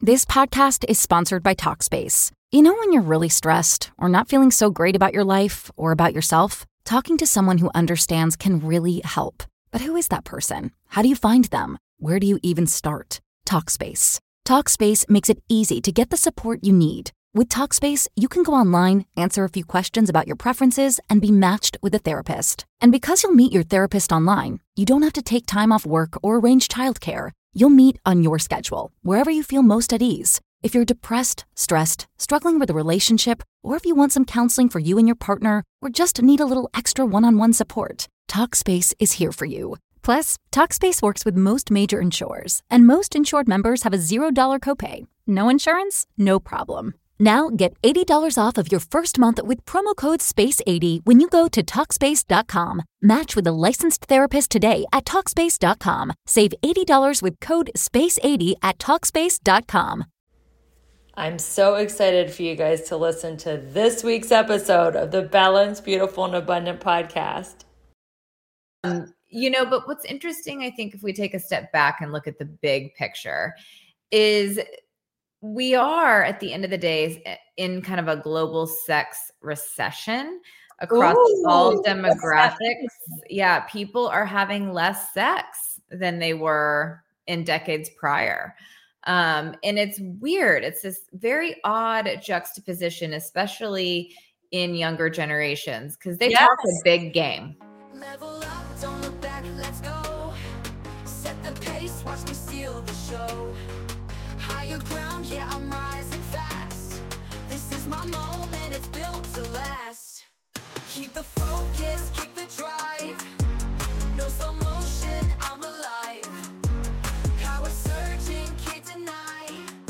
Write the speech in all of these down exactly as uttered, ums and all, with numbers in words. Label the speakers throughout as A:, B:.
A: This podcast is sponsored by Talkspace. You know when you're really stressed or not feeling so great about your life or about yourself? Talking to someone who understands can really help. But who is that person? How do you find them? Where do you even start? Talkspace. Talkspace makes it easy to get the support you need. With Talkspace, you can go online, answer a few questions about your preferences, and be matched with a therapist. And because you'll meet your therapist online, you don't have to take time off work or arrange childcare. You'll meet on your schedule, wherever you feel most at ease. If you're depressed, stressed, struggling with a relationship, or if you want some counseling for you and your partner, or just need a little extra one-on-one support, Talkspace is here for you. Plus, Talkspace works with most major insurers, and most insured members have a zero dollars copay. No insurance? No problem. Now get eighty dollars off of your first month with promo code space eighty when you go to Talkspace dot com. Match with a licensed therapist today at Talkspace dot com. Save eighty dollars with code space eighty at Talkspace dot com.
B: I'm so excited for you guys to listen to this week's episode of the Balanced, Beautiful, and Abundant podcast.
C: Um, you know, but what's interesting, I think, if we take a step back and look at the big picture, is we are, at the end of the day, in kind of a global sex recession across Ooh, all demographics. Yeah, people are having less sex than they were in decades prior. Um, and it's weird. It's this very odd juxtaposition, especially in younger generations, because they yes. talk a big game. Level up, don't look back, let's go. Set the pace, watch me steal the show. Higher ground, yeah, I'm rising fast. This is my moment, it's built to last. Keep the focus, keep the drive. No slow motion, I'm alive. Power surging, can't deny.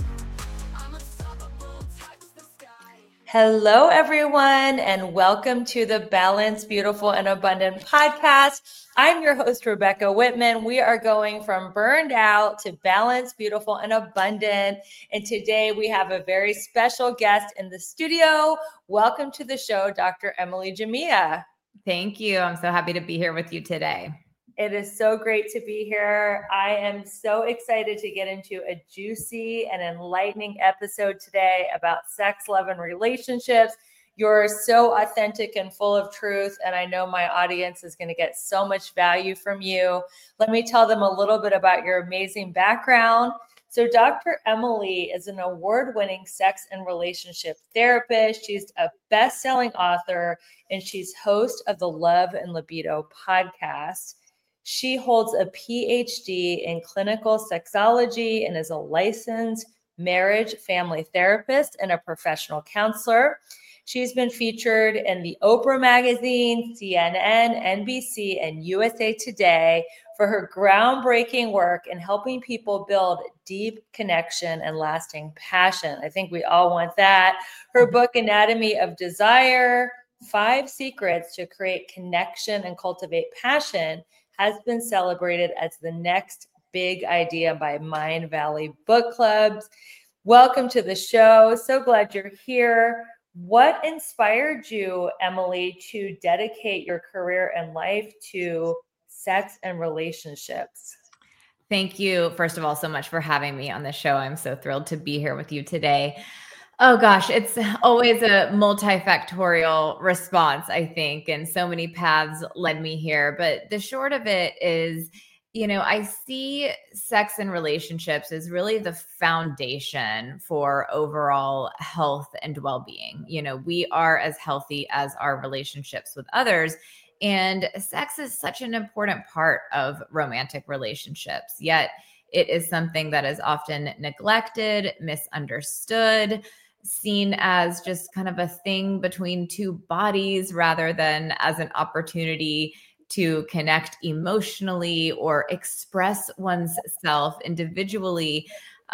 C: I'm unstoppable, touch the sky.
B: Hello, everyone, and welcome to the Balanced, Beautiful, and Abundant podcast. I'm your host, Rebecca Whitman. We are going from burned out to balanced, beautiful, and abundant. And today we have a very special guest in the studio. Welcome to the show, Doctor Emily Jamia.
C: Thank you. I'm so happy to be here with you today.
B: It is so great to be here. I am so excited to get into a juicy and enlightening episode today about sex, love, and relationships. You're so authentic and full of truth, and I know my audience is going to get so much value from you. Let me tell them a little bit about your amazing background. So Doctor Emily is an award-winning sex and relationship therapist. She's a best-selling author, and she's host of the Love and Libido podcast. She holds a P H D in clinical sexology and is a licensed marriage family therapist and a professional counselor. She's been featured in the Oprah magazine, C N N, N B C, and U S A Today for her groundbreaking work in helping people build deep connection and lasting passion. I think we all want that. Her book, Anatomy of Desire, Five Secrets to Create Connection and Cultivate Passion, has been celebrated as the next big idea by Mind Valley Book Clubs. Welcome to the show. So glad you're here. What inspired you, Emily, to dedicate your career and life to sex and relationships?
C: Thank you, first of all, so much for having me on the show. I'm so thrilled to be here with you today. Oh gosh, it's always a multifactorial response, I think, and so many paths led me here. But the short of it is, you know, I see sex and relationships as really the foundation for overall health and well-being. You know, we are as healthy as our relationships with others. And sex is such an important part of romantic relationships, yet it is something that is often neglected, misunderstood, seen as just kind of a thing between two bodies rather than as an opportunity to connect emotionally or express one's self individually.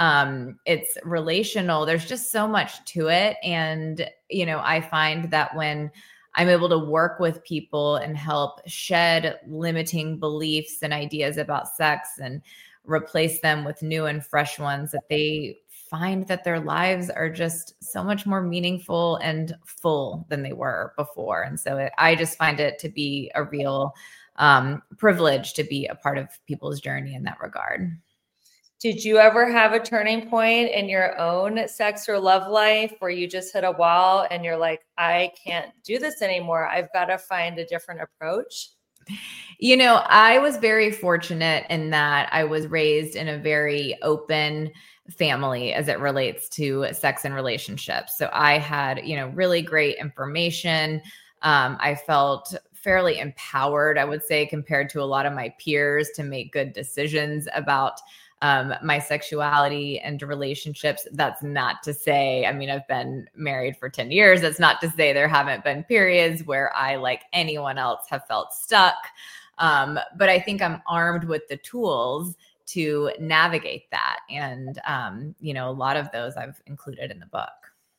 C: Um, it's relational. There's just so much to it. And, you know, I find that when I'm able to work with people and help shed limiting beliefs and ideas about sex and replace them with new and fresh ones, that they find that their lives are just so much more meaningful and full than they were before. And so it, I just find it to be a real um, privilege to be a part of people's journey in that regard.
B: Did you ever have a turning point in your own sex or love life where you just hit a wall and you're like, I can't do this anymore. I've got to find a different approach?
C: You know, I was very fortunate in that I was raised in a very open family as it relates to sex and relationships. So I had, you know, really great information. Um, I felt fairly empowered, I would say, compared to a lot of my peers to make good decisions about um, my sexuality and relationships. That's not to say, I mean, I've been married for ten years. That's not to say there haven't been periods where I, like anyone else, have felt stuck. Um, but I think I'm armed with the tools to navigate that. And, um, you know, a lot of those I've included in the book.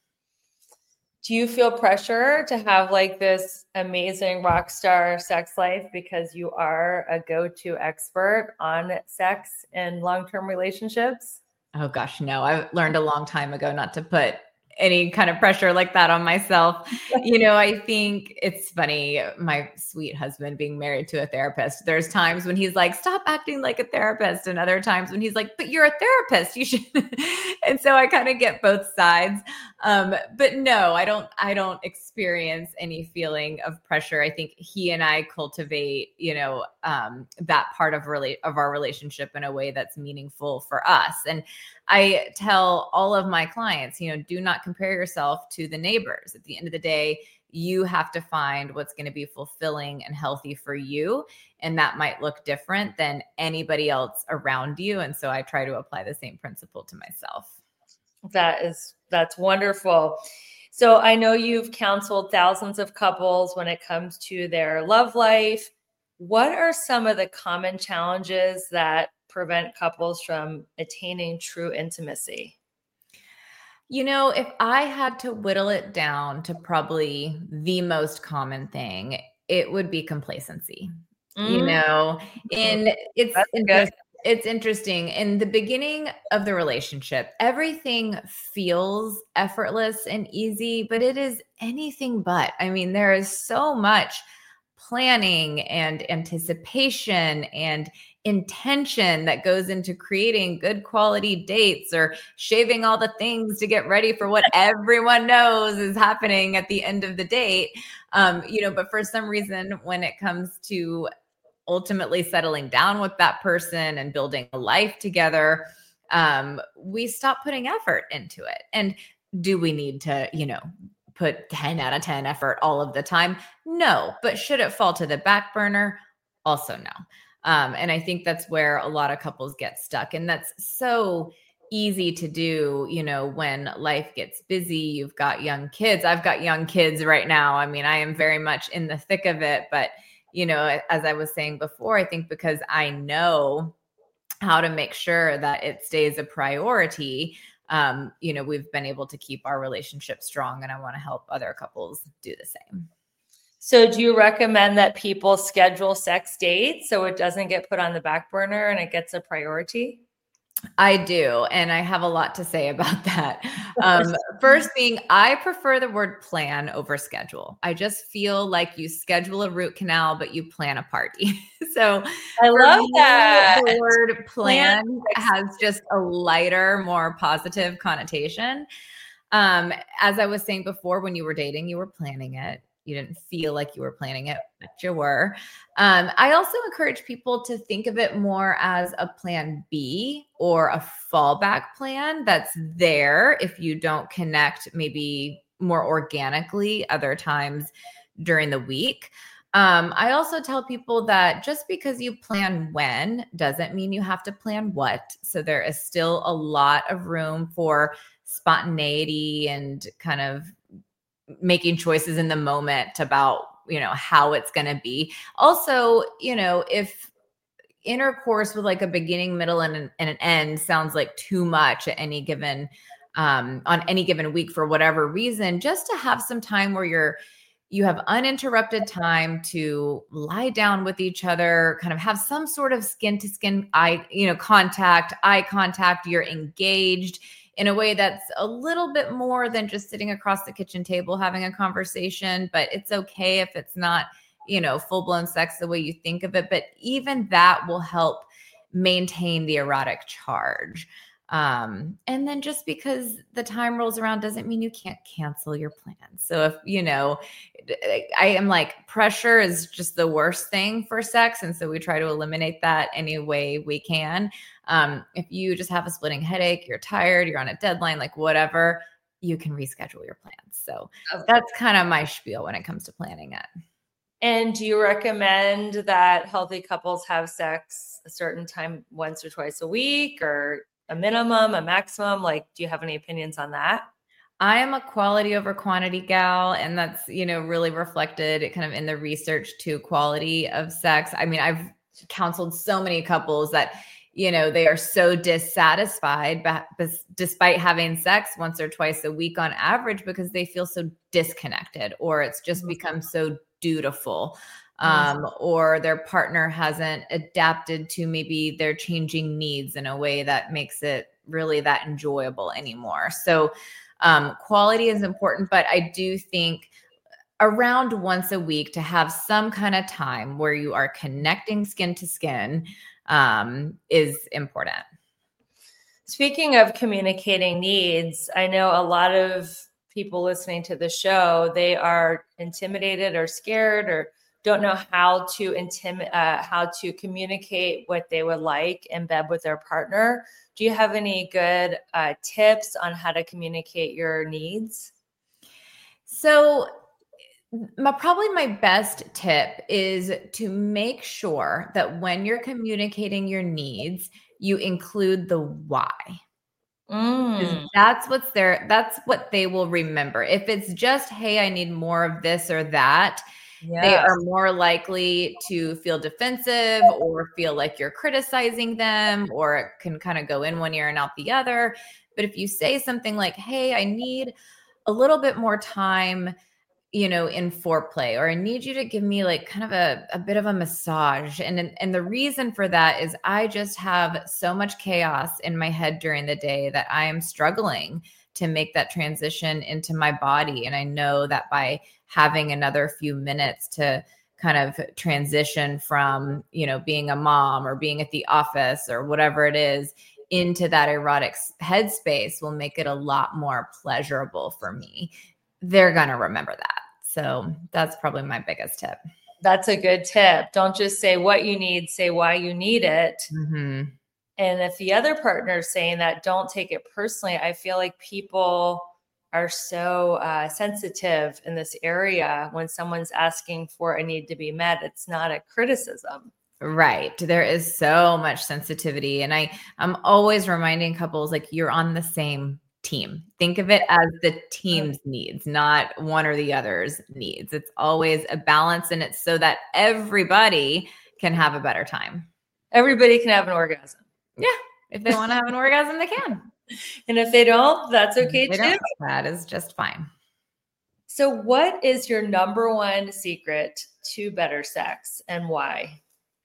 B: Do you feel pressure to have like this amazing rock star sex life because you are a go-to expert on sex and long-term relationships?
C: Oh gosh, no, I learned a long time ago not to put any kind of pressure like that on myself. You know, I think it's funny, my sweet husband being married to a therapist, there's times when he's like, stop acting like a therapist. And other times when he's like, but you're a therapist, you should. And so I kind of get both sides. Um, but no, I don't, I don't experience any feeling of pressure. I think he and I cultivate, you know, um, that part of really of our relationship in a way that's meaningful for us. And I tell all of my clients, you know, do not compare yourself to the neighbors. At the end of the day, you have to find what's going to be fulfilling and healthy for you. And that might look different than anybody else around you. And so I try to apply the same principle to myself.
B: That is, that's wonderful. So I know you've counseled thousands of couples when it comes to their love life. What are some of the common challenges that prevent couples from attaining true intimacy?
C: You know, if I had to whittle it down to probably the most common thing, it would be complacency. Mm. You know, and it's inter- it's interesting. In the beginning of the relationship, everything feels effortless and easy, but it is anything but. I mean, there is so much planning and anticipation and intention that goes into creating good quality dates or shaving all the things to get ready for what everyone knows is happening at the end of the date. Um, you know, but for some reason, when it comes to ultimately settling down with that person and building a life together, um, we stop putting effort into it. And do we need to, you know, put ten out of ten effort all of the time? No. But should it fall to the back burner? Also no. Um, and I think that's where a lot of couples get stuck. And that's so easy to do, you know, when life gets busy, you've got young kids. I've got young kids right now. I mean, I am very much in the thick of it. But, you know, as I was saying before, I think because I know how to make sure that it stays a priority, um, you know, we've been able to keep our relationship strong, and I want to help other couples do the same.
B: So do you recommend that people schedule sex dates so it doesn't get put on the back burner and it gets a priority?
C: I do. And I have a lot to say about that. Um, first being, I prefer the word plan over schedule. I just feel like you schedule a root canal, but you plan a party. So
B: I love
C: me,
B: that.
C: The word plan has just a lighter, more positive connotation. Um, as I was saying before, when you were dating, you were planning it. You didn't feel like you were planning it, but you were. Um, I also encourage people to think of it more as a plan B or a fallback plan that's there if you don't connect maybe more organically other times during the week. Um, I also tell people that just because you plan when doesn't mean you have to plan what. So there is still a lot of room for spontaneity and kind of making choices in the moment about, you know, how it's going to be. Also, you know, if intercourse with like a beginning, middle, and an, and an end sounds like too much at any given, um, on any given week for whatever reason, just to have some time where you're, you have uninterrupted time to lie down with each other, kind of have some sort of skin to skin eye, you know, contact, eye contact, you're engaged in a way that's a little bit more than just sitting across the kitchen table having a conversation. But it's okay if it's not, you know, full-blown sex the way you think of it. But even that will help maintain the erotic charge. Um, and then just because the time rolls around doesn't mean you can't cancel your plans. So if, you know, I am like, pressure is just the worst thing for sex. And so we try to eliminate that any way we can. Um, if you just have a splitting headache, you're tired, you're on a deadline, like whatever, you can reschedule your plans. So that's kind of my spiel when it comes to planning it.
B: And do you recommend that healthy couples have sex a certain time once or twice a week, or a minimum, a maximum? Like, do you have any opinions on that?
C: I am a quality over quantity gal, and that's, you know, really reflected kind of in the research to quality of sex. I mean, I've counseled so many couples that, you know, they are so dissatisfied b- despite having sex once or twice a week on average because they feel so disconnected, or it's just mm-hmm. become so dutiful. Um, or their partner hasn't adapted to maybe their changing needs in a way that makes it really that enjoyable anymore. So um, quality is important, but I do think around once a week to have some kind of time where you are connecting skin to skin um, is important.
B: Speaking of communicating needs, I know a lot of people listening to the show, they are intimidated or scared or don't know how to intim- uh, how to communicate what they would like in bed with their partner. Do you have any good uh, tips on how to communicate your needs?
C: So my, probably my best tip is to make sure that when you're communicating your needs, you include the why. Mm. That's what's there. That's what they will remember. If it's just, hey, I need more of this or that, yeah. They are more likely to feel defensive or feel like you're criticizing them, or it can kind of go in one ear and out the other. But if you say something like, hey, I need a little bit more time, you know, in foreplay, or I need you to give me like kind of a, a bit of a massage. And, and the reason for that is I just have so much chaos in my head during the day that I am struggling to make that transition into my body. And I know that by having another few minutes to kind of transition from, you know, being a mom or being at the office or whatever it is into that erotic headspace will make it a lot more pleasurable for me. They're going to remember that. So that's probably my biggest tip.
B: That's a good tip. Don't just say what you need, say why you need it. Mm-hmm. And if the other partner is saying that, don't take it personally. I feel like people are so uh, sensitive in this area. When someone's asking for a need to be met, it's not a criticism.
C: Right. There is so much sensitivity. And I, I'm always reminding couples, like, you're on the same team. Think of it as the team's needs, not one or the other's needs. It's always a balance, and it's so that everybody can have a better time.
B: Everybody can have an orgasm.
C: Yeah. If they want to have an orgasm, they can.
B: And if they don't, that's okay too. Don't,
C: that is just fine.
B: So what is your number one secret to better sex, and why?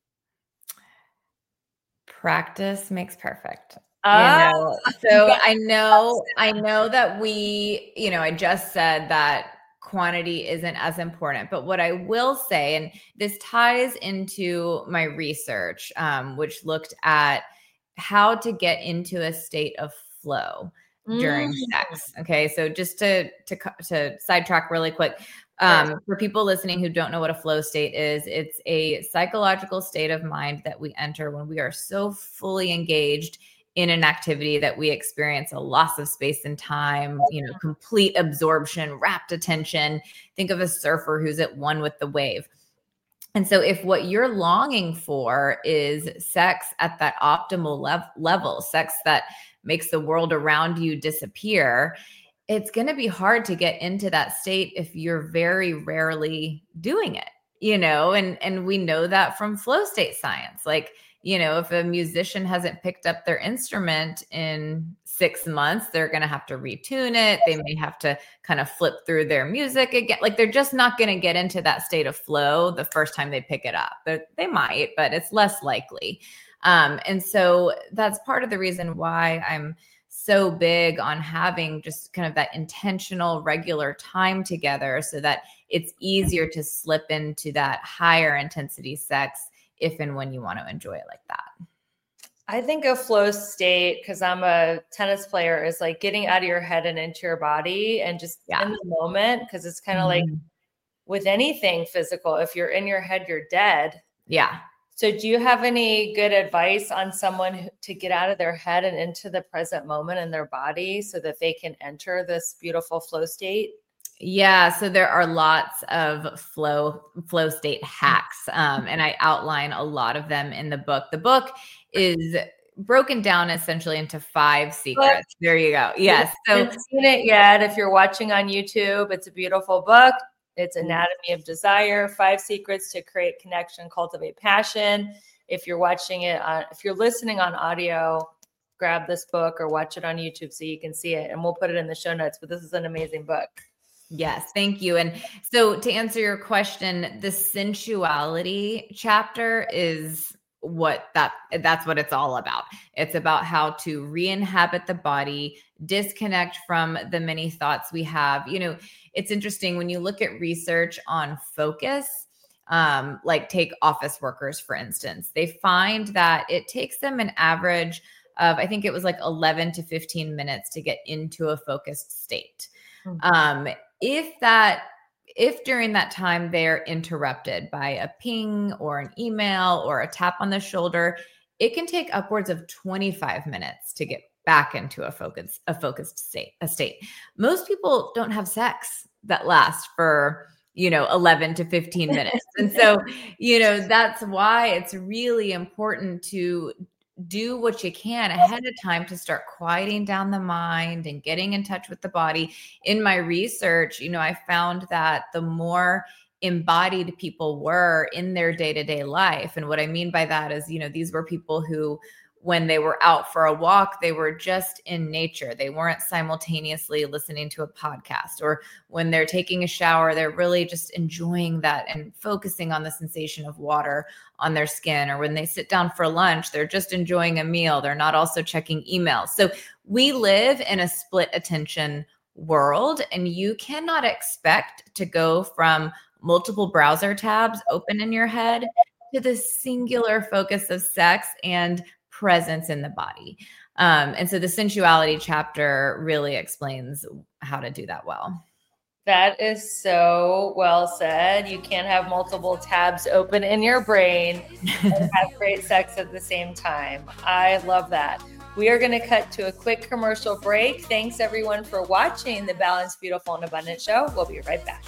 C: Practice makes perfect. Ah, you know, so I know, I know that we, you know, I just said that quantity isn't as important, but what I will say, and this ties into my research, um, which looked at how to get into a state of flow during mm. sex. Okay. So just to, to, to sidetrack really quick, um, sure. For people listening who don't know what a flow state is, it's a psychological state of mind that we enter when we are so fully engaged in an activity that we experience a loss of space and time, you know, complete absorption, rapt attention. Think of a surfer who's at one with the wave. And so if what you're longing for is sex at that optimal lev- level, sex that makes the world around you disappear, it's going to be hard to get into that state if you're very rarely doing it, you know, and, and we know that from flow state science. Like, you know, if a musician hasn't picked up their instrument in six months, they're going to have to retune it. They may have to kind of flip through their music again. Like, they're just not going to get into that state of flow the first time they pick it up. They're, they might, but it's less likely. Um, and so that's part of the reason why I'm so big on having just kind of that intentional, regular time together so that it's easier to slip into that higher intensity sex if and when you want to enjoy it like that.
B: I think a flow state, because I'm a tennis player, is like getting out of your head and into your body and just yeah. in the moment. Because it's kind of mm-hmm. like with anything physical, if you're in your head, you're dead.
C: Yeah.
B: So do you have any good advice on someone who, to get out of their head and into the present moment in their body so that they can enter this beautiful flow state?
C: Yeah. So there are lots of flow, flow state hacks. Um, and I outline a lot of them in the book. The book is broken down essentially into five secrets. Book. There you go. Yes.
B: So, haven't seen it yet. If you're watching on YouTube, it's a beautiful book. It's Anatomy of Desire, Five Secrets to Create Connection, Cultivate Passion. If you're watching it, on, if you're listening on audio, grab this book or watch it on YouTube so you can see it. And we'll put it in the show notes, but this is an amazing book.
C: Yes, thank you. And so to answer your question, the sensuality chapter is what that that's what it's all about. It's about how to re-inhabit the body, disconnect from the many thoughts we have. You know, it's interesting when you look at research on focus, um, like take office workers, for instance, they find that it takes them an average of, I think it was like eleven to fifteen minutes to get into a focused state. Mm-hmm. Um, if that If during that time they're interrupted by a ping or an email or a tap on the shoulder, it can take upwards of twenty-five minutes to get back into a focus, a focused state, a state. Most people don't have sex that lasts for, you know, eleven to fifteen minutes. And so, you know, that's why it's really important to do what you can ahead of time to start quieting down the mind and getting in touch with the body. In my research, you know, I found that the more embodied people were in their day-to-day life. And what I mean by that is, you know, these were people who, when they were out for a walk, they were just in nature. They weren't simultaneously listening to a podcast, or when they're taking a shower, they're really just enjoying that and focusing on the sensation of water on their skin. Or when they sit down for lunch, they're just enjoying a meal. They're not also checking emails. So we live in a split attention world, and you cannot expect to go from multiple browser tabs open in your head to the singular focus of sex and presence in the body. Um, and so the sensuality chapter really explains how to do that well.
B: That is so well said. You can't have multiple tabs open in your brain and have great sex at the same time. I love that. We are going to cut to a quick commercial break. Thanks everyone for watching the Balanced, Beautiful, and Abundant show. We'll be right back.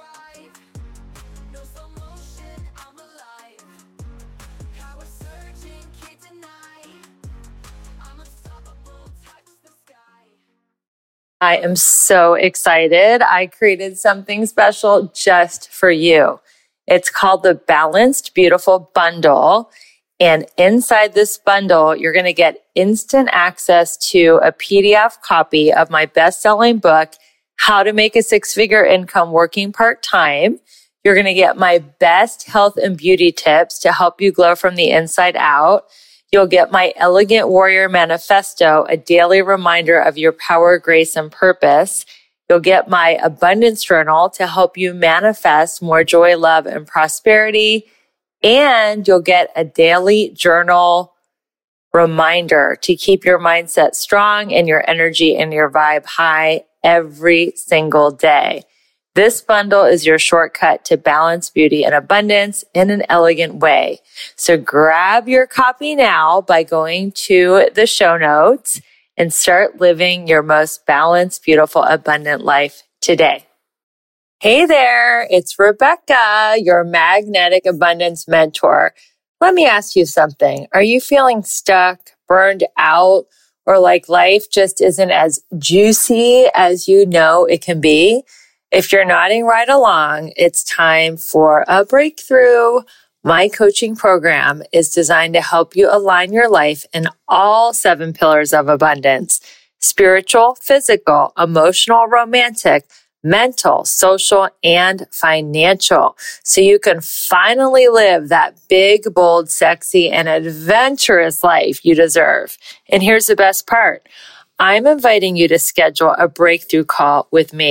B: I am so excited. I created something special just for you. It's called the Balanced Beautiful Bundle. And inside this bundle, you're going to get instant access to a P D F copy of my best-selling book, How to Make a Six-Figure Income Working Part-Time. You're going to get my best health and beauty tips to help you glow from the inside out. You'll get my Elegant Warrior Manifesto, a daily reminder of your power, grace, and purpose. You'll get my Abundance Journal to help you manifest more joy, love, and prosperity. And you'll get a daily journal reminder to keep your mindset strong and your energy and your vibe high every single day. This bundle is your shortcut to balance, beauty, and abundance in an elegant way. So grab your copy now by going to the show notes and start living your most balanced, beautiful, abundant life today. Hey there, it's Rebecca, your magnetic abundance mentor. Let me ask you something. Are you feeling stuck, burned out, or like life just isn't as juicy as you know it can be? If you're nodding right along, it's time for a breakthrough. My coaching program is designed to help you align your life in all seven pillars of abundance: spiritual, physical, emotional, romantic, mental, social, and financial. So you can finally live that big, bold, sexy, and adventurous life you deserve. And here's the best part. I'm inviting you to schedule a breakthrough call with me.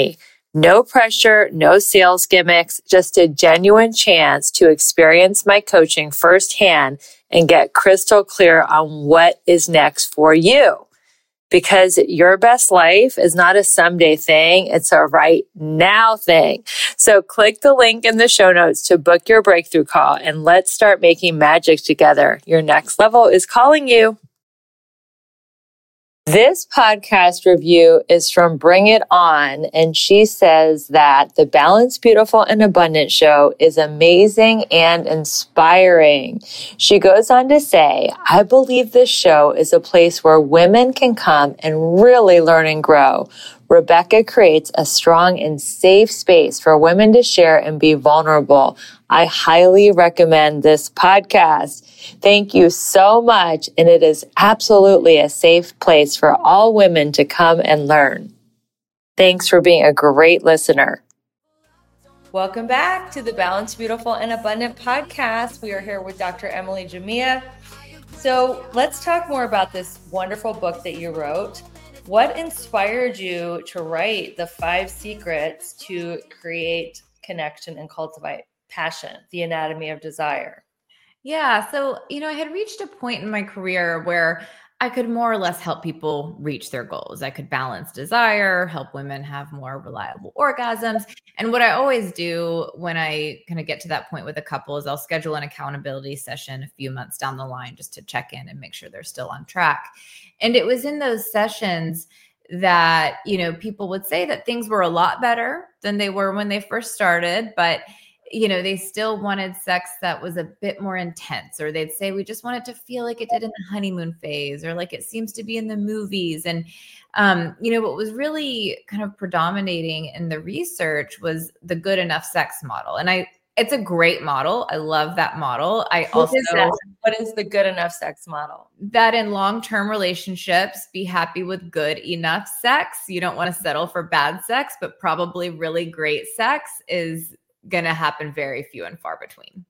B: No pressure, no sales gimmicks, just a genuine chance to experience my coaching firsthand and get crystal clear on what is next for you. Because your best life is not a someday thing, it's a right now thing. So click the link in the show notes to book your breakthrough call and let's start making magic together. Your next level is calling you. This podcast review is from Bring It On, and she says that the Balanced, Beautiful, and Abundant show is amazing and inspiring. She goes on to say, I believe this show is a place where women can come and really learn and grow. Rebecca creates a strong and safe space for women to share and be vulnerable. I highly recommend this podcast. Thank you so much, and it is absolutely a safe place for all women to come and learn. Thanks for being a great listener. Welcome back to the Balanced, Beautiful, and Abundant podcast. We are here with Doctor Emily Jamea. So let's talk more about this wonderful book that you wrote. What inspired you to write the five secrets to create connection and cultivate passion, the anatomy of desire?
C: Yeah. So, you know, I had reached a point in my career where I could more or less help people reach their goals. I could balance desire, help women have more reliable orgasms. And what I always do when I kind of get to that point with a couple is I'll schedule an accountability session a few months down the line just to check in and make sure they're still on track. And it was in those sessions that, you know, people would say that things were a lot better than they were when they first started, but you know, they still wanted sex that was a bit more intense, or they'd say, we just want it to feel like it did in the honeymoon phase, or like it seems to be in the movies. And, um, you know, what was really kind of predominating in the research was the good enough sex model. And I, it's a great model. I love that model. I
B: what
C: also,
B: is that? What is the good enough sex model?
C: That in long-term relationships, be happy with good enough sex. You don't want to settle for bad sex, but probably really great sex is going to happen very few and far between.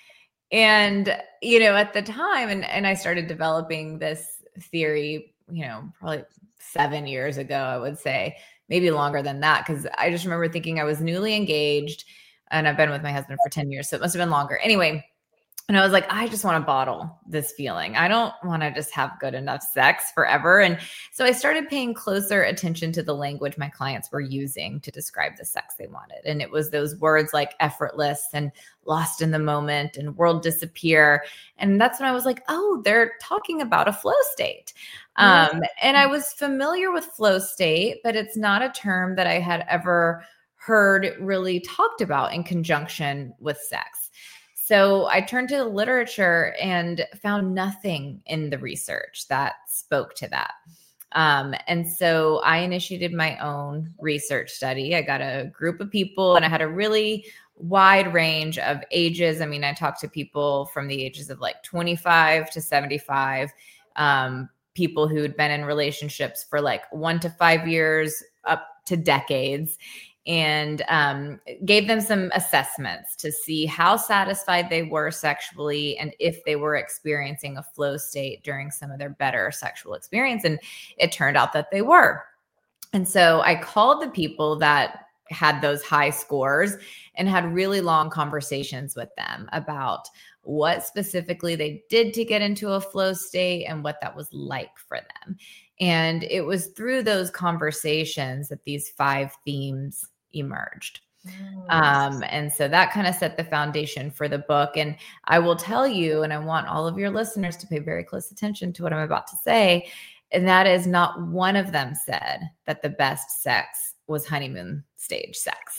C: And, you know, at the time, and, and I started developing this theory, you know, probably seven years ago, I would say, maybe longer than that. Cause I just remember thinking I was newly engaged and I've been with my husband for ten years. So it must've been longer. Anyway. And I was like, I just want to bottle this feeling. I don't want to just have good enough sex forever. And so I started paying closer attention to the language my clients were using to describe the sex they wanted. And it was those words like effortless and lost in the moment and world disappear. And that's when I was like, oh, they're talking about a flow state. Um, mm-hmm. And I was familiar with flow state, but it's not a term that I had ever heard really talked about in conjunction with sex. So I turned to the literature and found nothing in the research that spoke to that. Um, and so I initiated my own research study. I got a group of people and I had a really wide range of ages. I mean, I talked to people from the ages of like twenty-five to seventy-five, um, people who'd been in relationships for like one to five years up to decades. And um, gave them some assessments to see how satisfied they were sexually and if they were experiencing a flow state during some of their better sexual experience. And it turned out that they were. And so I called the people that had those high scores and had really long conversations with them about what specifically they did to get into a flow state and what that was like for them. And it was through those conversations that these five themes emerged. Um, and so that kind of set the foundation for the book. And I will tell you, and I want all of your listeners to pay very close attention to what I'm about to say, and that is not one of them said that the best sex was honeymoon stage sex.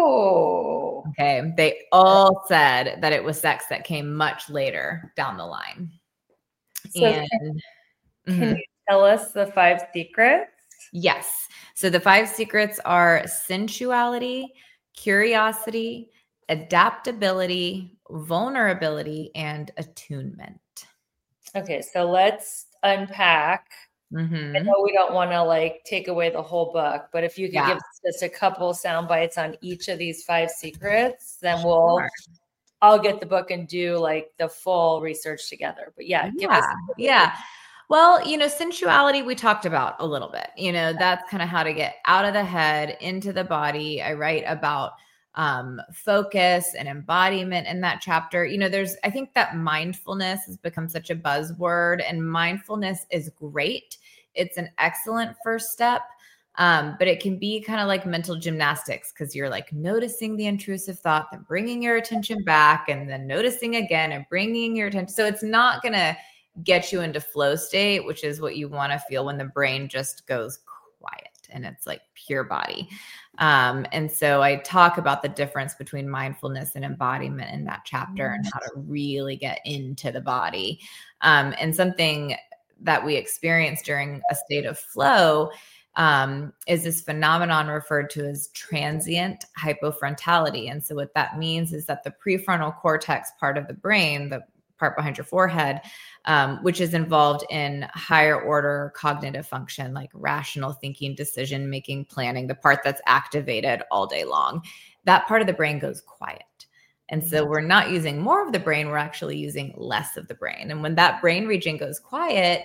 B: Oh,
C: okay. They all said that it was sex that came much later down the line.
B: So and can, mm-hmm. can you tell us the five secrets?
C: Yes. So the five secrets are sensuality, curiosity, adaptability, vulnerability, and attunement.
B: Okay. So let's unpack. Mm-hmm. I know we don't want to like take away the whole book, but if you could yeah. give us just a couple sound bites on each of these five secrets, then sure. we'll, I'll get the book and do like the full research together. But yeah,
C: yeah,
B: give us.
C: Yeah. Well, you know, sensuality we talked about a little bit. You know, that's kind of how to get out of the head into the body. I write about um, focus and embodiment in that chapter. You know, there's, I think that mindfulness has become such a buzzword, and mindfulness is great. It's an excellent first step. Um, but it can be kind of like mental gymnastics, because you're like noticing the intrusive thought, then bringing your attention back, and then noticing again and bringing your attention. So it's not going to get you into flow state, which is what you want to feel when the brain just goes quiet and it's like pure body. Um, and so I talk about the difference between mindfulness and embodiment in that chapter, and how to really get into the body. Um, and something that we experience during a state of flow um, is this phenomenon referred to as transient hypofrontality. And so what that means is that the prefrontal cortex part of the brain, the part behind your forehead, um, which is involved in higher order cognitive function, like rational thinking, decision making, planning, the part that's activated all day long, that part of the brain goes quiet. And so we're not using more of the brain, we're actually using less of the brain. And when that brain region goes quiet,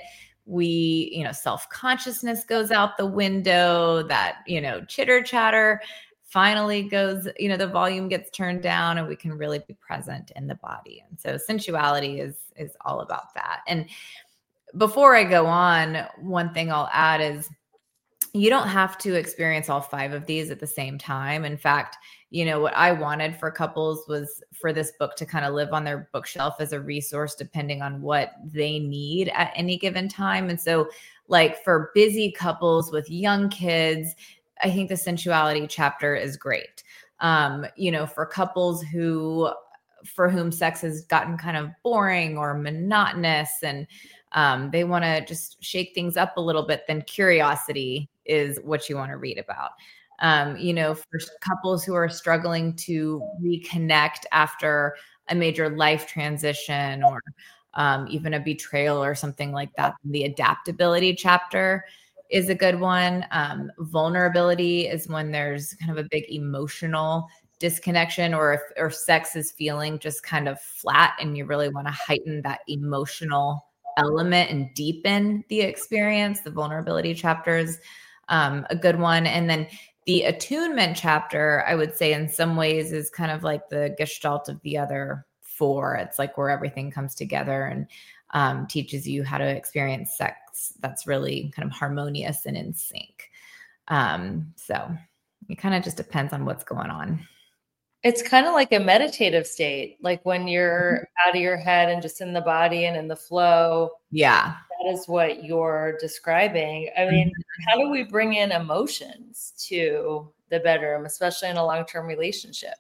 C: we, you know, self-consciousness goes out the window, that, you know, chitter chatter finally goes, you know, the volume gets turned down, and we can really be present in the body. And so sensuality is, is all about that. And before I go on, one thing I'll add is you don't have to experience all five of these at the same time. In fact, you know, what I wanted for couples was for this book to kind of live on their bookshelf as a resource, depending on what they need at any given time. And so like for busy couples with young kids, I think the sensuality chapter is great. Um, you know, for couples who, for whom sex has gotten kind of boring or monotonous, and um, they want to just shake things up a little bit, then curiosity is what you want to read about. Um, you know, for couples who are struggling to reconnect after a major life transition, or um, even a betrayal or something like that, the adaptability chapter is a good one. Um, vulnerability is when there's kind of a big emotional disconnection, or if or sex is feeling just kind of flat and you really want to heighten that emotional element and deepen the experience. The vulnerability chapter is um, a good one. And then the attunement chapter, I would say in some ways is kind of like the gestalt of the other four. It's like where everything comes together and um, teaches you how to experience sex that's really kind of harmonious and in sync. Um, so it kind of just depends on what's going on.
B: It's kind of like a meditative state, like when you're out of your head and just in the body and in the flow.
C: Yeah.
B: That is what you're describing. I mean, mm-hmm. How do we bring in emotions to the bedroom, especially in a long-term relationship?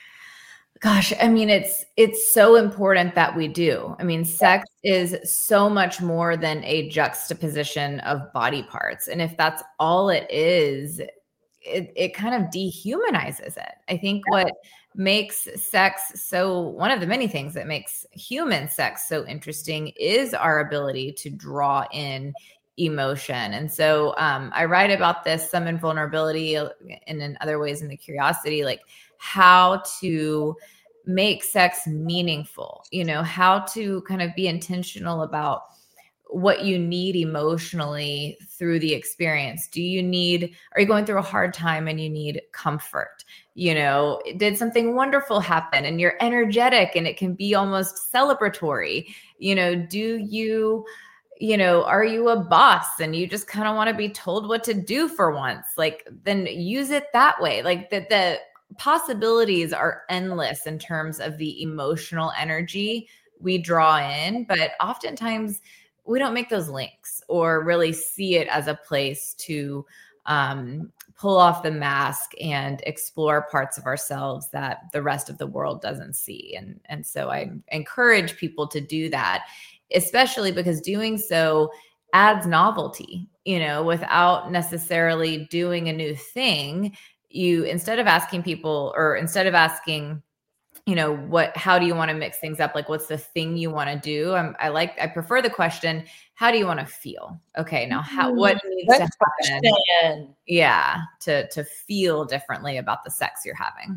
C: Gosh, I mean, it's it's so important that we do. I mean, sex is so much more than a juxtaposition of body parts. And if that's all it is, it, it kind of dehumanizes it. I think what makes sex so, one of the many things that makes human sex so interesting is our ability to draw in emotion. And so um, I write about this some in vulnerability and in other ways in the curiosity, like how to make sex meaningful, you know, how to kind of be intentional about what you need emotionally through the experience. Do you need, are you going through a hard time and you need comfort? You know, did something wonderful happen and you're energetic and it can be almost celebratory? You know, do you, you know, are you a boss and you just kind of want to be told what to do for once? Like, then use it that way. Like that, the possibilities are endless in terms of the emotional energy we draw in, but oftentimes we don't make those links or really see it as a place to um, pull off the mask and explore parts of ourselves that the rest of the world doesn't see. And, and so I encourage people to do that, especially because doing so adds novelty, you know, without necessarily doing a new thing. You, instead of asking people or instead of asking, you know, what, how do you want to mix things up? Like, what's the thing you want to do? I'm, I like, I prefer the question, how do you want to feel? Okay. Now how, what needs Good to happen? Question. Yeah. To, to feel differently about the sex you're having.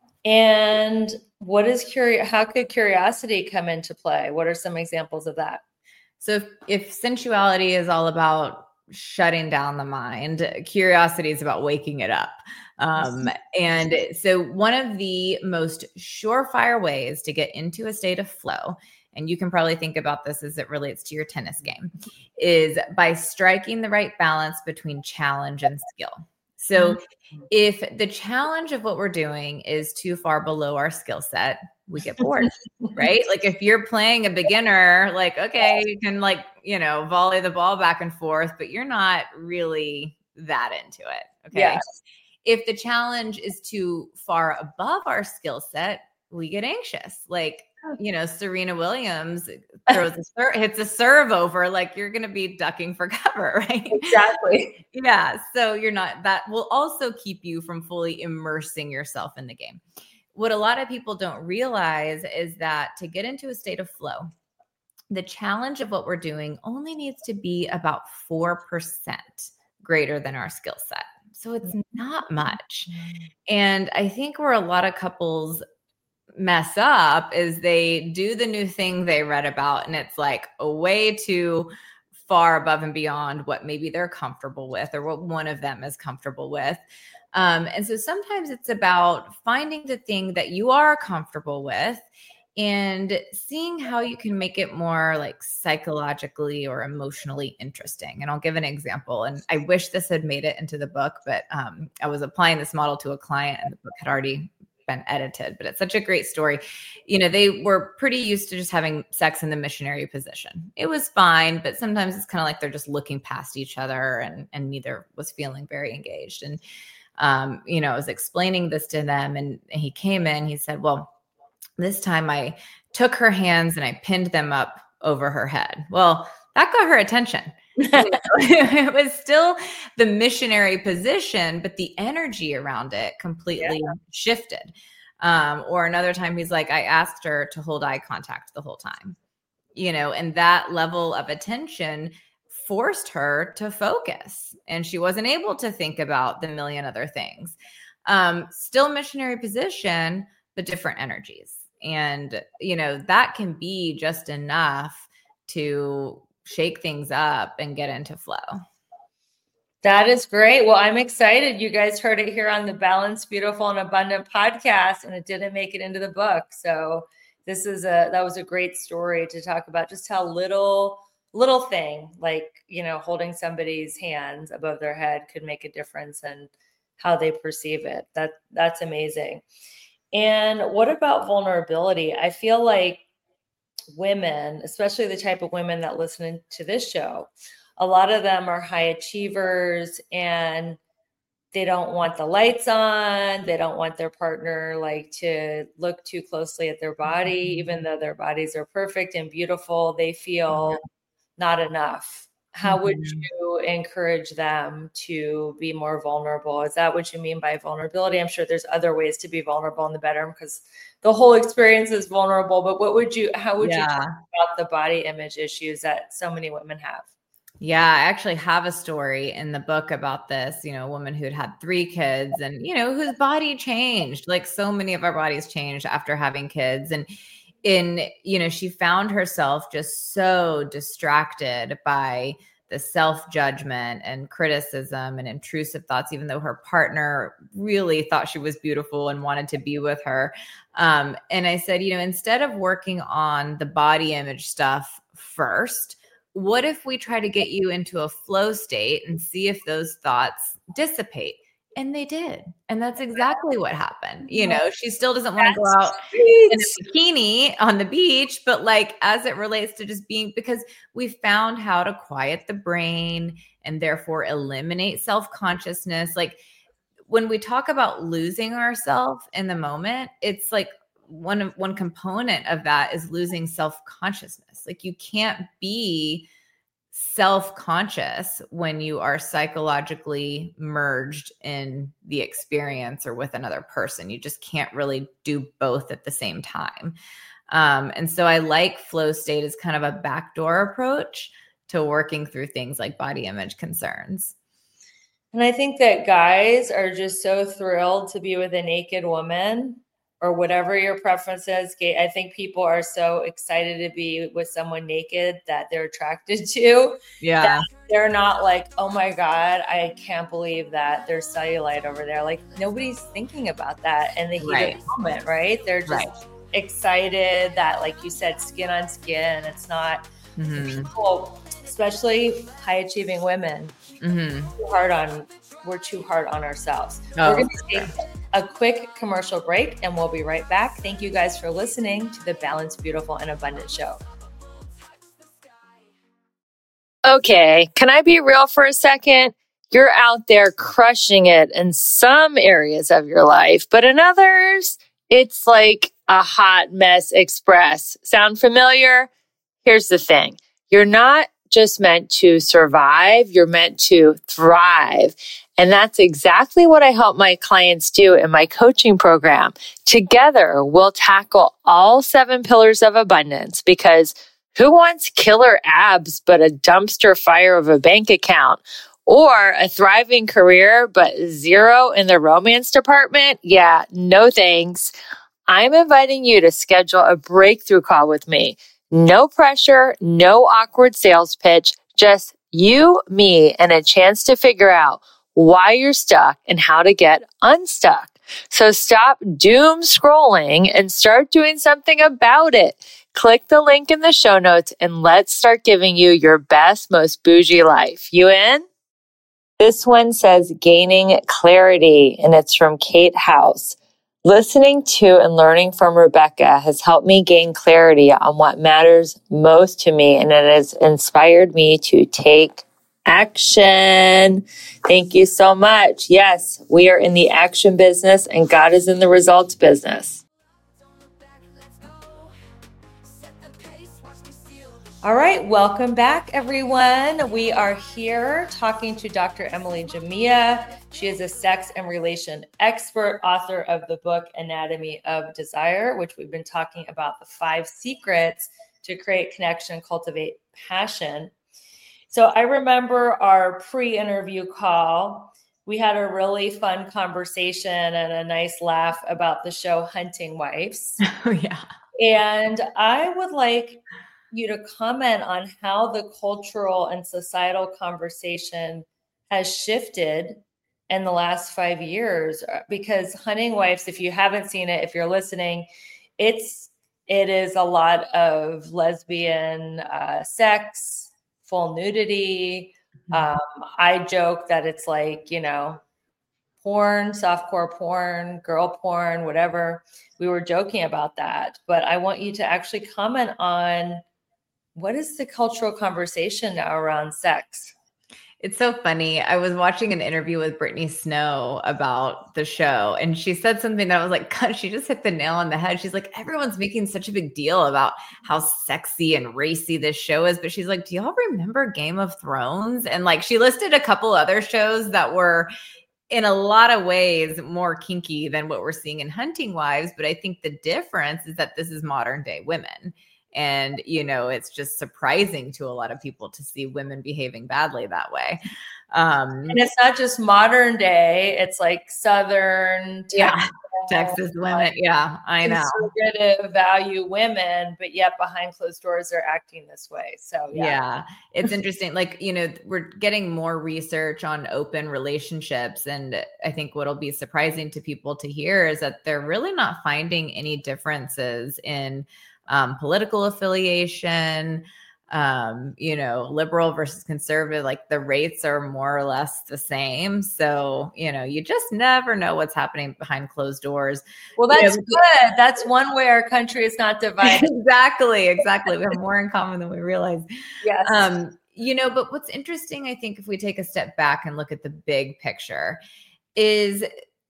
B: And what is curious? How could curiosity come into play? What are some examples of that?
C: So if, if sensuality is all about shutting down the mind, curiosity is about waking it up. Um, and so one of the most surefire ways to get into a state of flow, and you can probably think about this as it relates to your tennis game, is by striking the right balance between challenge and skill. So if the challenge of what we're doing is too far below our skill set, we get bored, right? Like if you're playing a beginner, like, okay, you can like, you know, volley the ball back and forth, but you're not really that into it. Okay.
B: Yes.
C: If the challenge is too far above our skill set, we get anxious. Like, you know, Serena Williams throws a ser- hits a serve over, like you're going to be ducking for cover, right?
B: Exactly.
C: Yeah. So you're not, that will also keep you from fully immersing yourself in the game. What a lot of people don't realize is that to get into a state of flow, the challenge of what we're doing only needs to be about four percent greater than our skill set. So it's not much. And I think where a lot of couples mess up is they do the new thing they read about, and it's like a way too far above and beyond what maybe they're comfortable with or what one of them is comfortable with. Um, and so sometimes it's about finding the thing that you are comfortable with and seeing how you can make it more like psychologically or emotionally interesting. And I'll give an example. And I wish this had made it into the book, but um, I was applying this model to a client and the book had already been edited, but it's such a great story. You know, they were pretty used to just having sex in the missionary position. It was fine, but sometimes it's kind of like they're just looking past each other and, and neither was feeling very engaged. And, um, you know, I was explaining this to them and, and he came in, he said, well, this time I took her hands and I pinned them up over her head. Well, that got her attention. It was still the missionary position, but the energy around it completely yeah. shifted. Um, or another time he's like, I asked her to hold eye contact the whole time, you know, and that level of attention forced her to focus and she wasn't able to think about the million other things. Um, still missionary position, but different energies. And, you know, that can be just enough to shake things up and get into flow.
B: That is great. Well, I'm excited. You guys heard it here on the Balanced, Beautiful, and Abundant podcast, and it didn't make it into the book. So this is a, that was a great story to talk about just how little, little thing, like, you know, holding somebody's hands above their head could make a difference in how they perceive it. That that's amazing. And what about vulnerability? I feel like women, especially the type of women that listen to this show, a lot of them are high achievers and they don't want the lights on. They don't want their partner like to look too closely at their body, even though their bodies are perfect and beautiful. They feel not enough. How would you encourage them to be more vulnerable? Is that what you mean by vulnerability? I'm sure there's other ways to be vulnerable in the bedroom because the whole experience is vulnerable. But what would you, how would yeah. you talk about the body image issues that so many women have?
C: Yeah, I actually have a story in the book about this, you know, a woman who'd had three kids and, you know, whose body changed, like so many of our bodies changed after having kids. And in, you know, she found herself just so distracted by the self-judgment and criticism and intrusive thoughts, even though her partner really thought she was beautiful and wanted to be with her. Um, and I said, you know, instead of working on the body image stuff first, what if we try to get you into a flow state and see if those thoughts dissipate? And they did. And that's exactly what happened. You know, she still doesn't want to go out in a bikini on the beach, but like as it relates to just being, because we found how to quiet the brain and therefore eliminate self-consciousness. Like when we talk about losing ourselves in the moment, it's like one of one component of that is losing self-consciousness. Like you can't be self-conscious when you are psychologically merged in the experience or with another person. You just can't really do both at the same time. Um, and so I like flow state as kind of a backdoor approach to working through things like body image concerns.
B: And I think that guys are just so thrilled to be with a naked woman or whatever your preference is. Gay, I think people are so excited to be with someone naked that they're attracted to.
C: Yeah.
B: That they're not like, oh my God, I can't believe that there's cellulite over there. Like nobody's thinking about that in the heat
C: Right.
B: of the moment, right? They're just
C: Right.
B: excited that, like you said, skin on skin. It's not
C: Mm-hmm.
B: people, especially high achieving women,
C: Mm-hmm.
B: too hard on, we're too hard on ourselves.
C: Oh,
B: We're going to take a quick commercial break and we'll be right back. Thank you guys for listening to the Balanced, Beautiful, and Abundant Show. Okay, can I be real for a second? You're out there crushing it in some areas of your life, but in others, it's like a hot mess express. Sound familiar? Here's the thing. You're not just meant to survive, you're meant to thrive. And that's exactly what I help my clients do in my coaching program. Together, we'll tackle all seven pillars of abundance, because who wants killer abs but a dumpster fire of a bank account? Or a thriving career but zero in the romance department? Yeah, no thanks. I'm inviting you to schedule a breakthrough call with me. No pressure, no awkward sales pitch, just you, me, and a chance to figure out why you're stuck and how to get unstuck. So stop doom scrolling and start doing something about it. Click the link in the show notes and let's start giving you your best, most bougie life. You in? This one says gaining clarity, and it's from Kate House. Listening to and learning from Rebecca has helped me gain clarity on what matters most to me, and it has inspired me to take action. Thank you so much. Yes, we are in the action business and God is in the results business. All right, welcome back, everyone. We are here talking to Doctor Emily Jamea. She is a sex and relation expert, author of the book Anatomy of Desire, which we've been talking about the five secrets to create connection, cultivate passion. So I remember our pre-interview call. We had a really fun conversation and a nice laugh about the show Hunting Wives.
C: Oh, yeah.
B: And I would like you to comment on how the cultural and societal conversation has shifted in the last five years. Because Hunting Wives, if you haven't seen it, if you're listening, it's it is a lot of lesbian uh, sex, full nudity. Um, I joke that it's like, you know, porn, softcore porn, girl porn, whatever. We were joking about that, but I want you to actually comment on what is the cultural conversation now around sex?
C: It's so funny. I was watching an interview with Brittany Snow about the show, and she said something that I was like, God, she just hit the nail on the head. She's like, everyone's making such a big deal about how sexy and racy this show is. But she's like, do y'all remember Game of Thrones? And like, she listed a couple other shows that were in a lot of ways more kinky than what we're seeing in Hunting Wives. But I think the difference is that this is modern day women. And, you know, it's just surprising to a lot of people to see women behaving badly that way. Um,
B: and it's not just modern day. It's like Southern,
C: yeah,
B: Texas,
C: Texas women. Yeah, I know.
B: Conservative value women, but yet behind closed doors, they're acting this way. So, yeah.
C: Yeah, it's interesting. Like, you know, we're getting more research on open relationships. And I think what'll be surprising to people to hear is that they're really not finding any differences in Um, political affiliation, um, you know, liberal versus conservative, like the rates are more or less the same. So, you know, you just never know what's happening behind closed doors.
B: Well, that's
C: you know,
B: good. That's one way our country is not divided.
C: Exactly. Exactly. We have more in common than we realize.
B: Yes.
C: Um, you know, but what's interesting, I think, if we take a step back and look at the big picture, is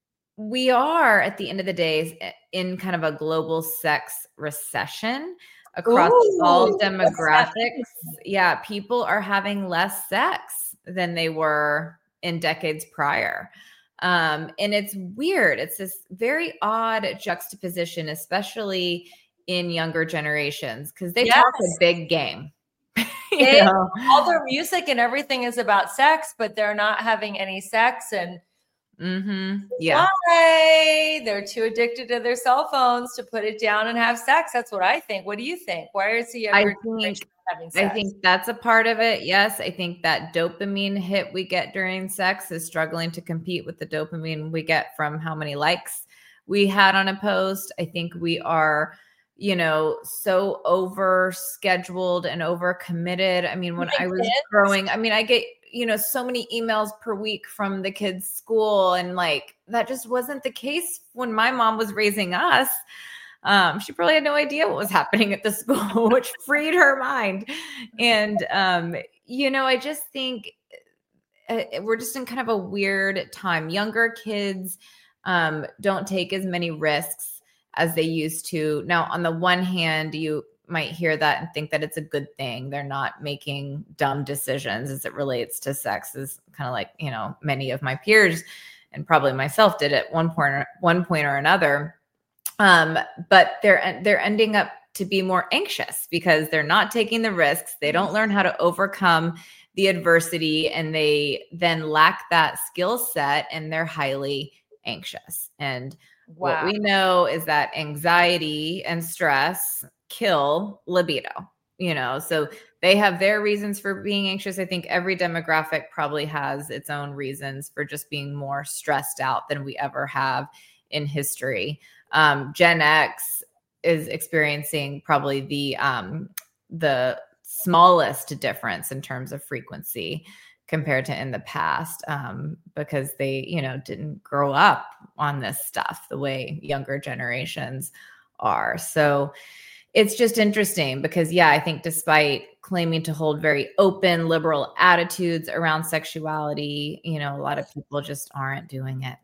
C: we are, at the end of the day, in kind of a global sex recession across
B: Ooh,
C: all demographics. Yeah, people are having less sex than they were in decades prior. Um, and it's weird. It's this very odd juxtaposition, especially in younger generations, because they
B: yes.
C: talk a big game.
B: They, all their music and everything is about sex, but they're not having any sex. And
C: Mm-hmm. Yeah.
B: Why? They're too addicted to their cell phones to put it down and have sex. That's what I think. What do you think? Why is the younger generation having sex?
C: I think that's a part of it. Yes. I think that dopamine hit we get during sex is struggling to compete with the dopamine we get from how many likes we had on a post. I think we are, you know, so over scheduled and over committed. I mean, when I was kids? growing, I mean, I get, you know, so many emails per week from the kids' school. And like, that just wasn't the case when my mom was raising us. Um, she probably had no idea what was happening at the school, which freed her mind. And, um, you know, I just think uh, we're just in kind of a weird time. Younger kids um, don't take as many risks as they used to. Now, on the one hand, you might hear that and think that it's a good thing. They're not making dumb decisions as it relates to sex, is kind of like, you know, many of my peers and probably myself did at one point or one point or another. Um, but they're, they're ending up to be more anxious because they're not taking the risks. They don't learn how to overcome the adversity, and they then lack that skill set, and they're highly anxious. And wow. What we know is that anxiety and stress kill libido, you know, so they have their reasons for being anxious. I think every demographic probably has its own reasons for just being more stressed out than we ever have in history. Um, Gen X is experiencing probably the, um, the smallest difference in terms of frequency compared to in the past, um, because they, you know, didn't grow up on this stuff the way younger generations are. So it's just interesting because, yeah, I think despite claiming to hold very open, liberal attitudes around sexuality, you know, a lot of people just aren't doing it.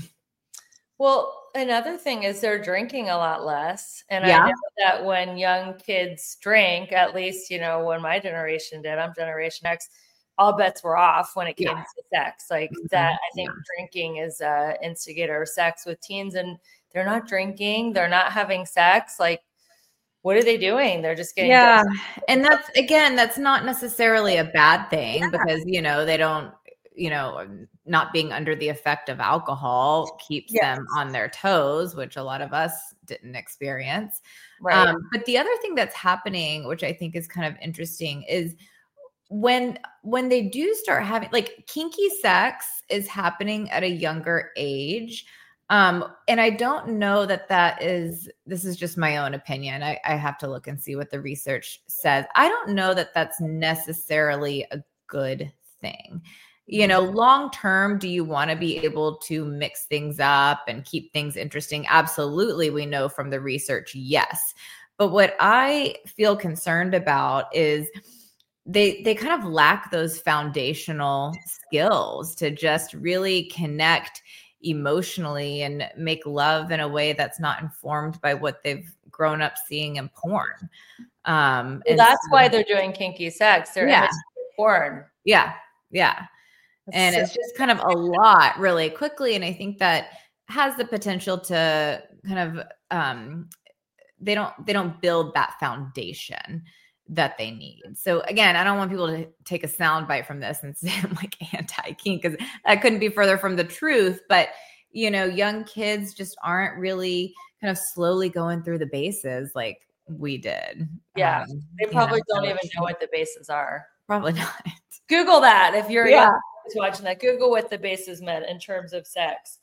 B: Well, another thing is they're drinking a lot less. And
C: yeah.
B: I know that when young kids drink, at least, you know, when my generation did, I'm Generation X, all bets were off when it came yeah. to sex. Like mm-hmm. that, I think yeah. drinking is a instigator of sex with teens, and they're not drinking. They're not having sex. Like, what are they doing? They're just getting
C: yeah. And that's, again, that's not necessarily a bad thing yeah. because, you know, they don't, you know, not being under the effect of alcohol keeps yes. them on their toes, which a lot of us didn't experience.
B: Right.
C: Um, but the other thing that's happening, which I think is kind of interesting, is when, when they do start having, like, kinky sex is happening at a younger age. Um, and I don't know that that is, this is just my own opinion. I, I have to look and see what the research says. I don't know that that's necessarily a good thing. You know, long term, do you want to be able to mix things up and keep things interesting? Absolutely. We know from the research, yes. But what I feel concerned about is they they kind of lack those foundational skills to just really connect emotionally and make love in a way that's not informed by what they've grown up seeing in porn. Um,
B: well, that's so, why they're doing kinky sex. They're
C: yeah.
B: imitating porn.
C: Yeah. Yeah. And it's just kind of a lot really quickly. And I think that has the potential to kind of, um, they don't, they don't build that foundation that they need. So again, I don't want people to take a sound bite from this and say I'm like anti-kink, because that couldn't be further from the truth. But, you know, young kids just aren't really kind of slowly going through the bases like we did.
B: Yeah.
C: Um,
B: they probably
C: you know,
B: don't even know what the bases are.
C: Probably not.
B: Google that if you're
C: yeah.
B: young watching that. Google what the bases meant in terms of sex.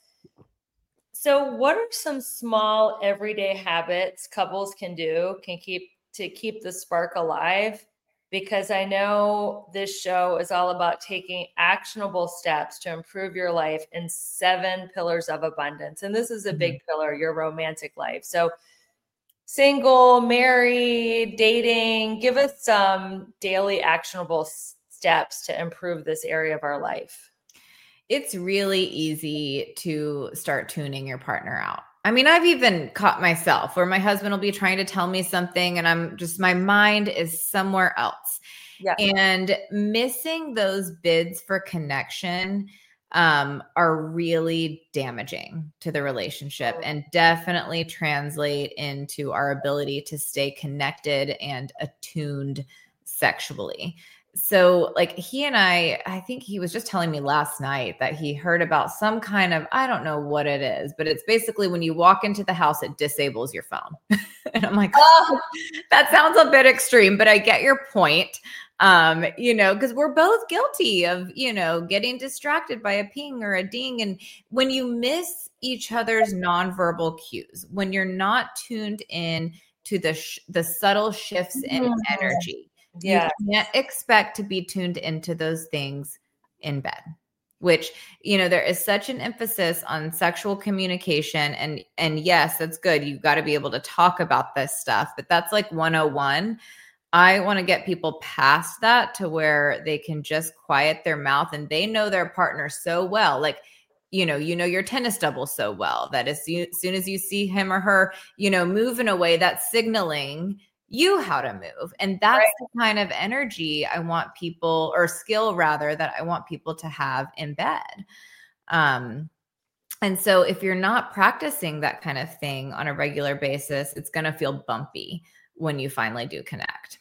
B: So what are some small everyday habits couples can do can keep to keep the spark alive? Because I know this show is all about taking actionable steps to improve your life in seven pillars of abundance. And this is a big mm-hmm. pillar, your romantic life. So single, married, dating, give us some daily actionable steps to improve this area of our life.
C: It's really easy to start tuning your partner out. I mean, I've even caught myself where my husband will be trying to tell me something and I'm just, my mind is somewhere else.
B: Yeah.
C: And missing those bids for connection um, are really damaging to the relationship and definitely translate into our ability to stay connected and attuned sexually. so like he and I, I think he was just telling me last night that he heard about some kind of, I don't know what it is, but it's basically when you walk into the house, it disables your phone. And I'm like, oh, that sounds a bit extreme, but I get your point. Um, you know, because we're both guilty of, you know, getting distracted by a ping or a ding. And when you miss each other's nonverbal cues, when you're not tuned in to the sh- the subtle shifts in
B: Mhm.
C: energy,
B: Yeah.
C: you can't expect to be tuned into those things in bed, which, you know, there is such an emphasis on sexual communication. And, and yes, that's good. You've got to be able to talk about this stuff, but that's like one oh one. I want to get people past that to where they can just quiet their mouth and they know their partner so well. Like, you know, you know, your tennis double so well that as soon as you see him or her, you know, move in a way that's signaling you how to move. And that's right. The kind of energy I want people, or skill rather, that I want people to have in bed. Um, and so if you're not practicing that kind of thing on a regular basis, it's going to feel bumpy when you finally do connect.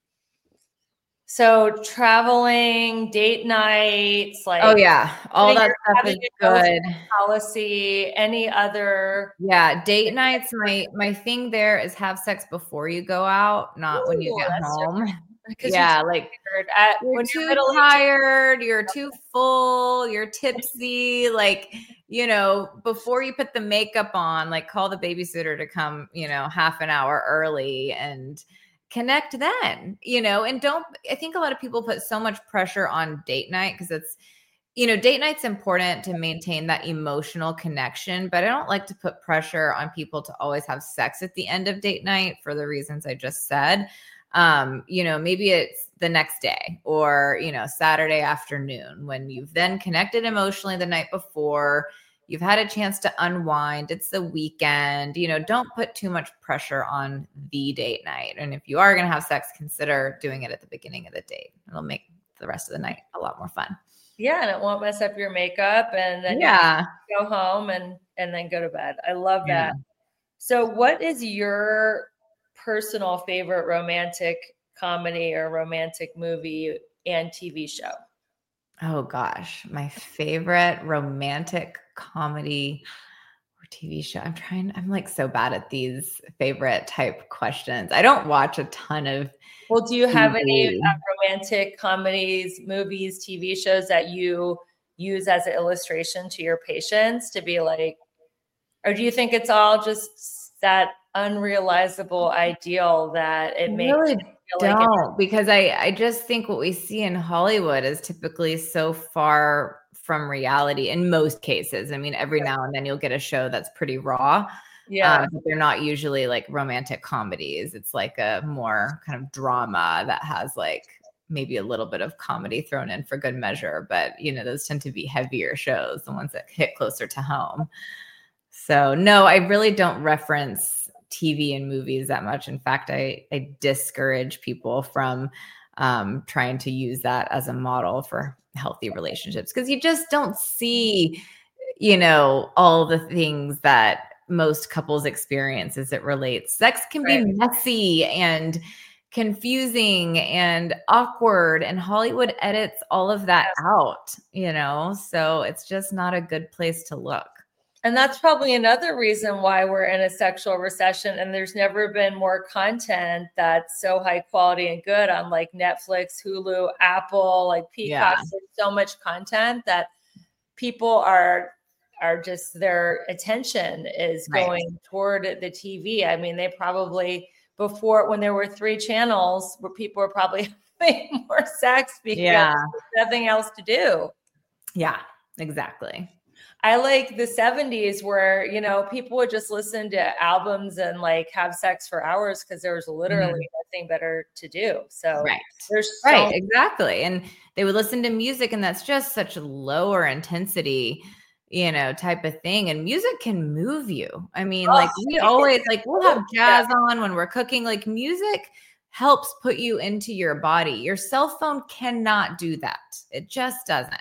B: So traveling, date nights, like,
C: oh yeah, all that stuff is good.
B: Policy, any other?
C: Yeah, date nights. My my thing there is have sex before you go out, not Ooh, when you get home. Yeah, you're like at, you're when too you're tired, you're too full, you're tipsy. Like, you know, before you put the makeup on, like call the babysitter to come, you know, half an hour early and connect then, you know, and don't, I think a lot of people put so much pressure on date night because it's, you know, date night's important to maintain that emotional connection, but I don't like to put pressure on people to always have sex at the end of date night for the reasons I just said. Um, you know, maybe it's the next day or, you know, Saturday afternoon when you've then connected emotionally the night before. You've had a chance to unwind. It's the weekend. You know, don't put too much pressure on the date night. And if you are going to have sex, consider doing it at the beginning of the date. It'll make the rest of the night a lot more fun.
B: Yeah, and it won't mess up your makeup. And then
C: yeah,
B: you go home and and then go to bed. I love that. Yeah. So, what is your personal favorite romantic comedy or romantic movie and T V show?
C: Oh gosh, my favorite romantic comedy or T V show. I'm trying, I'm like so bad at these favorite type questions. I don't watch a ton of.
B: Well, do you have T V. Any uh, romantic comedies, movies, T V shows that you use as an illustration to your patients to be like, or do you think it's all just that unrealizable ideal that it makes
C: really
B: it feel
C: don't
B: like
C: because I, I just think what we see in Hollywood is typically so far from reality in most cases. I mean, every now and then you'll get a show that's pretty raw.
B: Yeah.
C: Um, but they're not usually like romantic comedies. It's like a more kind of drama that has like maybe a little bit of comedy thrown in for good measure. But, you know, those tend to be heavier shows, the ones that hit closer to home. So no, I really don't reference T V and movies that much. In fact, I, I discourage people from um, trying to use that as a model for healthy relationships because you just don't see, you know, all the things that most couples experience as it relates. Sex can right. be messy and confusing and awkward, and Hollywood edits all of that yes. out, you know, so it's just not a good place to look.
B: And that's probably another reason why we're in a sexual recession and there's never been more content that's so high quality and good on like Netflix, Hulu, Apple, like Peacock. Yeah. There's so much content that people are are just, their attention is going right. toward the T V. I mean, they probably, before when there were three channels where people were probably having more sex because
C: yeah.
B: there's nothing else to do.
C: Yeah, exactly.
B: I like the seventies where, you know, people would just listen to albums and like have sex for hours because there was literally mm-hmm. nothing better to do. So
C: right.
B: there's so-
C: right, exactly. And they would listen to music and that's just such a lower intensity, you know, type of thing. And music can move you. I mean, oh, like we always like, we'll have jazz yeah. on when we're cooking. Like music helps put you into your body. Your cell phone cannot do that. It just doesn't.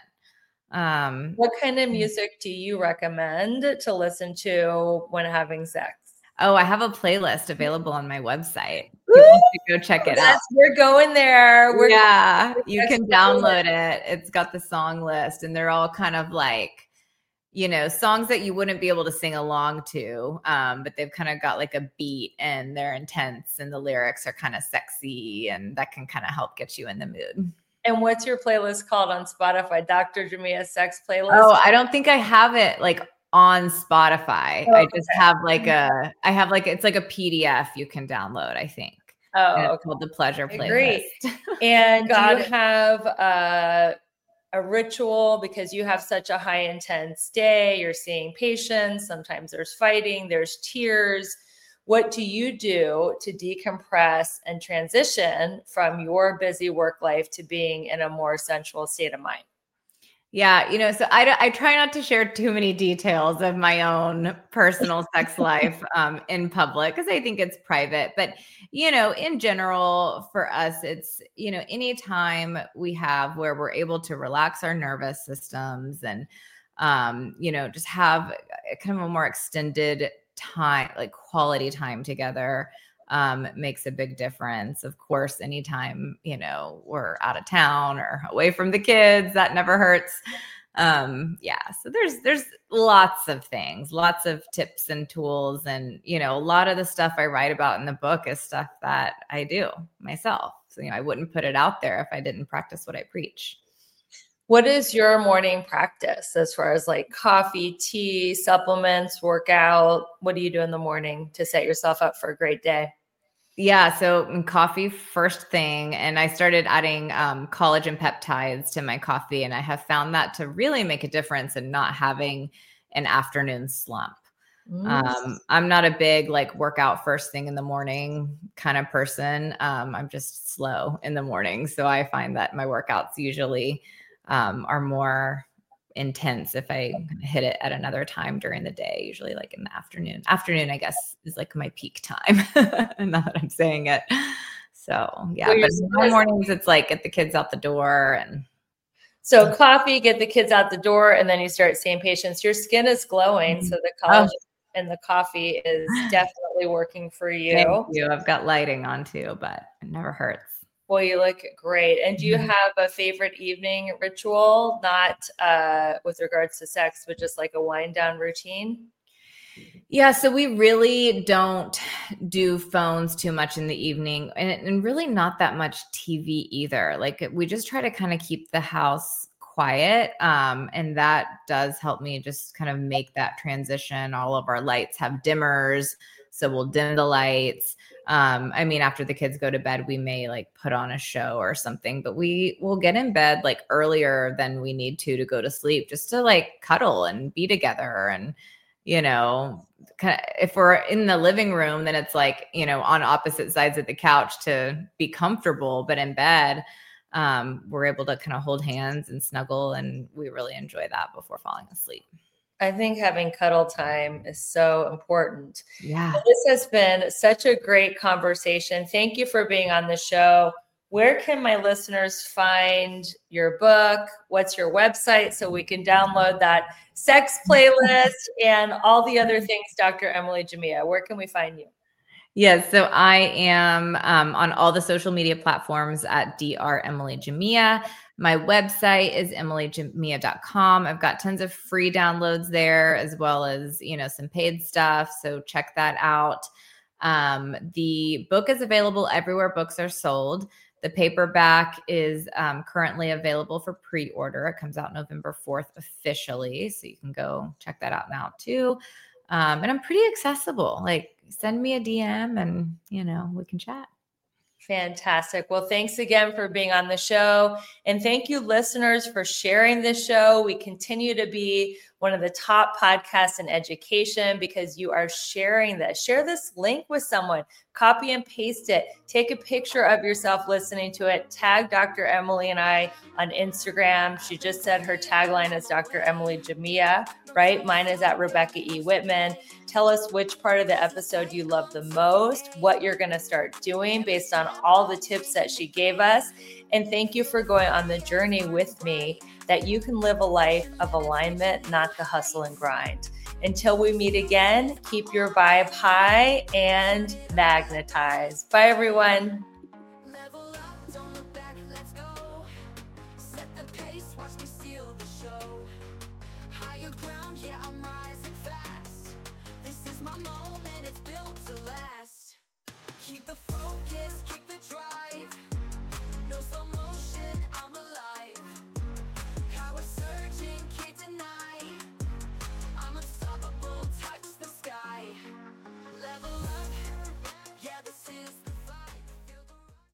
C: Um,
B: what kind of music do you recommend to listen to when having sex?
C: Oh, I have a playlist available on my website. People should go check it
B: Yes,
C: out.
B: we're going there. We're
C: yeah,
B: going
C: you can download it. It's got the song list, and they're all kind of like, you know, songs that you wouldn't be able to sing along to, um, but they've kind of got like a beat and they're intense and the lyrics are kind of sexy, and that can kind of help get you in the mood.
B: And what's your playlist called on Spotify? Doctor Jamia Sex Playlist?
C: Oh, I don't think I have it like on Spotify.
B: Oh,
C: I just
B: okay.
C: have like a, I have like, it's like a P D F you can download, I think.
B: Oh,
C: and it's
B: okay.
C: called the Pleasure Playlist.
B: Great. And do
C: Got
B: you
C: it.
B: have uh, a ritual, because you have such a high intense day, you're seeing patients, sometimes there's fighting, there's tears. What do you do to decompress and transition from your busy work life to being in a more sensual state of mind?
C: Yeah, you know, so I, I try not to share too many details of my own personal sex life um, in public, because I think it's private. But, you know, in general, for us, it's, you know, anytime we have where we're able to relax our nervous systems and, um, you know, just have a, kind of a more extended time, like quality time together, um, makes a big difference. Of course, anytime, you know, we're out of town or away from the kids, that never hurts. Um, yeah. So there's, there's lots of things, lots of tips and tools. And, you know, a lot of the stuff I write about in the book is stuff that I do myself. So, you know, I wouldn't put it out there if I didn't practice what I preach.
B: What is your morning practice as far as like coffee, tea, supplements, workout? What do you do in the morning to set yourself up for a great day?
C: Yeah. So coffee first thing. And I started adding um, collagen peptides to my coffee. And I have found that to really make a difference in not having an afternoon slump. Mm. Um, I'm not a big like workout first thing in the morning kind of person. Um, I'm just slow in the morning. So I find that my workouts usually um, are more intense if I hit it at another time during the day, usually like in the afternoon. Afternoon, I guess, is like my peak time. Now that I'm saying it. So yeah, so but in the mornings it's like get the kids out the door. And
B: so coffee, get the kids out the door, and then you start seeing patients. Your skin is glowing. Mm-hmm. So the collagen oh. and the coffee is definitely working for you.
C: Thank you. I've got lighting on too, but it never hurts.
B: Well, you look great. And do you have a favorite evening ritual, not uh, with regards to sex, but just like a wind down routine?
C: Yeah. So we really don't do phones too much in the evening, and, and really not that much T V either. Like we just try to kind of keep the house quiet. Um, and that does help me just kind of make that transition. All of our lights have dimmers, so we'll dim the lights. Um, I mean, after the kids go to bed, we may like put on a show or something, but we will get in bed like earlier than we need to to go to sleep, just to like cuddle and be together. And, you know, kind of, if we're in the living room, then it's like, you know, on opposite sides of the couch to be comfortable, but in bed, um, we're able to kind of hold hands and snuggle. And we really enjoy that before falling asleep.
B: I think having cuddle time is so important.
C: Yeah.
B: Well, this has been such a great conversation. Thank you for being on the show. Where can my listeners find your book? What's your website so we can download that sex playlist and all the other things, Doctor Emily Jamia? Where can we find you?
C: Yes. So I am um, on all the social media platforms at Doctor Emily Jamia. My website is emily jamia dot com. I've got tons of free downloads there, as well as, you know, some paid stuff. So check that out. Um, the book is available everywhere books are sold. The paperback is um, currently available for pre-order. It comes out November fourth officially. So you can go check that out now too. Um, and I'm pretty accessible. Like send me a D M and, you know, we can chat.
B: Fantastic. Well, thanks again for being on the show. And thank you, listeners, for sharing this show. We continue to be one of the top podcasts in education because you are sharing this. Share this link with someone. Copy and paste it. Take a picture of yourself listening to it. Tag Doctor Emily and I on Instagram. She just said her tagline is Doctor Emily Jamia, right? Mine is at Rebecca E. Whitman. Tell us which part of the episode you love the most, what you're going to start doing based on all the tips that she gave us. And thank you for going on the journey with me that you can live a life of alignment, not the hustle and grind. Until we meet again, keep your vibe high and magnetize. Bye, everyone.
D: Keep the focus.